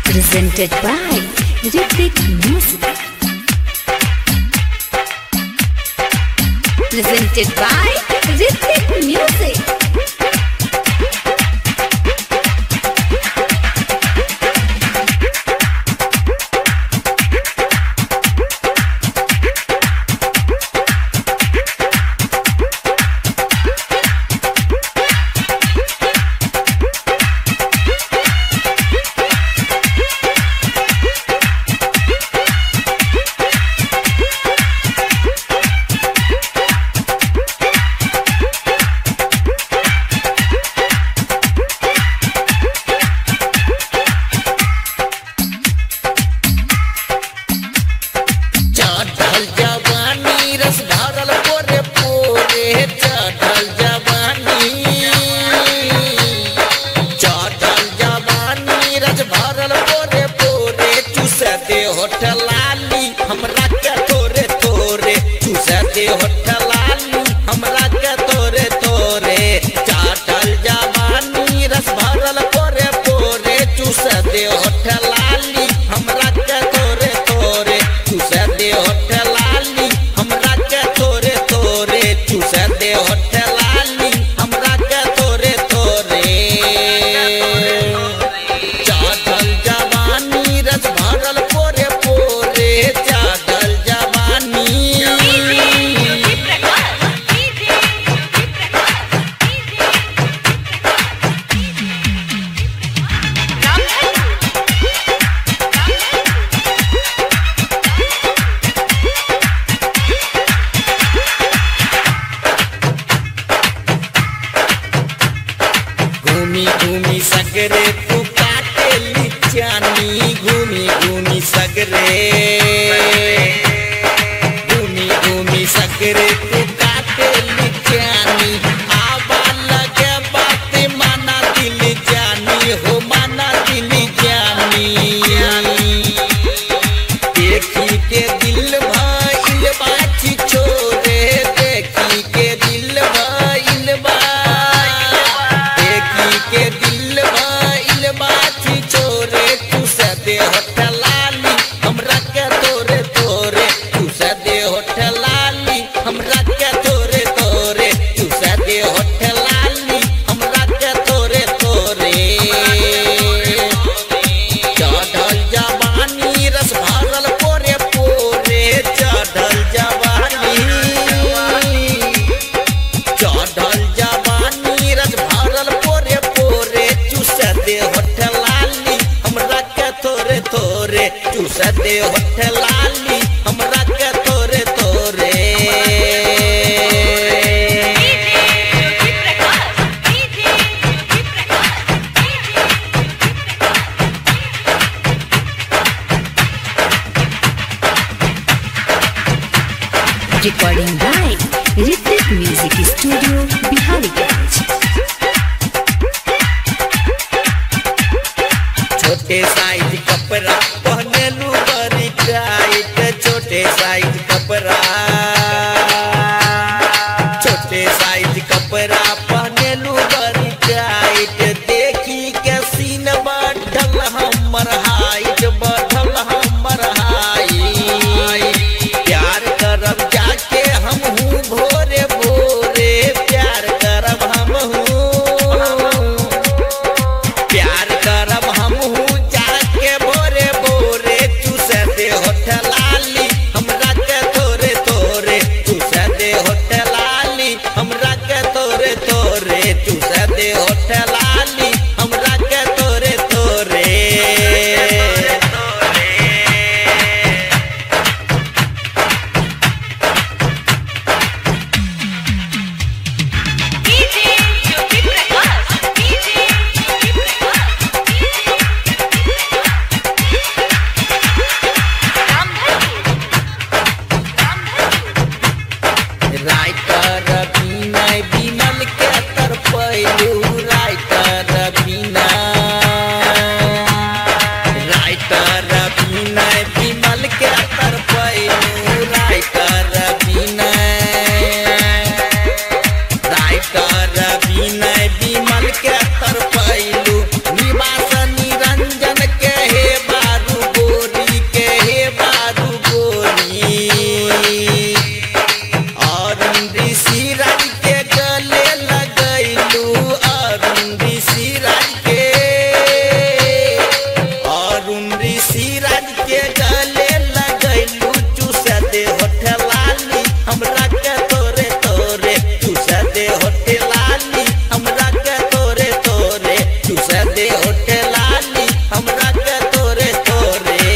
Presented by Ritik Music. Presented by Ritik Music. घूमी घूमी सगरे तू काटेली जानी, घूमी घूमी सगरे, घूमी घूमी सगरे तू काटेली जानी। आवा लगे बात माना दिल जानी, हो माना दिल जानी। देखी के दिल भाईल बाची छोरे, देखी के दिल भाईल बा, के दिल भाईल बाची छोरे। तू सदे होठ लाली हमरा के तोरे तोरे, तू सदे होठ लाली हमरा के तोरे तोरे, तू सदे होठ लाली हमरा के तोरे तोरे। चढ़ल जवानी रस भरल पोरे पोरे, चढ़ल जवानी, चढ़ल जवानी रस भरल पोरे पोरे। चूसदे होठ लाली हमरा के तोरे तोरे, चूसदे होठ लाली हमरा के तोरे तोरे। Recording by Ritik Music Studio, Bihariganj. छोटे साइज कपड़ा पहने लू बड़ी टाइट, छोटे साइज कपड़ा, छोटे साइज कपड़ा पहने लू बड़ी टाइट। देखी के सीन बढ़ल हमर हाइट, बढ़ल हमर हाइट। प्यार करब जाके हम हूँ भोरे भोरे, प्यार करब हम हूँ, प्यार करब हम हूँ जाके होठ लाली हमरा के तोरे तोरे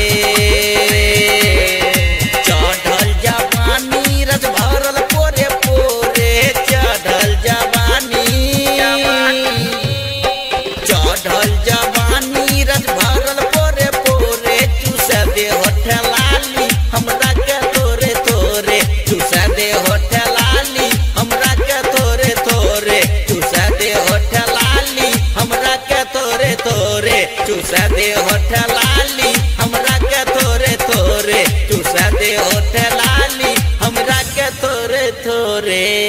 चढ़ल जवानी रस भरल पोरे पोरे चढ़ल जवानी रस भरल पोरे पोरे चूस दे होठ लाली हमरा के तोरे तोरे चूस दे होठ लाली हमरा के तोरे तोरे चूस दे होठ लाली हमरा के तोरे तोरे चूस दे होठ लाली हमरा के तोरे तोरे चूस दे होठ लाली हमरा के तोरे तोरे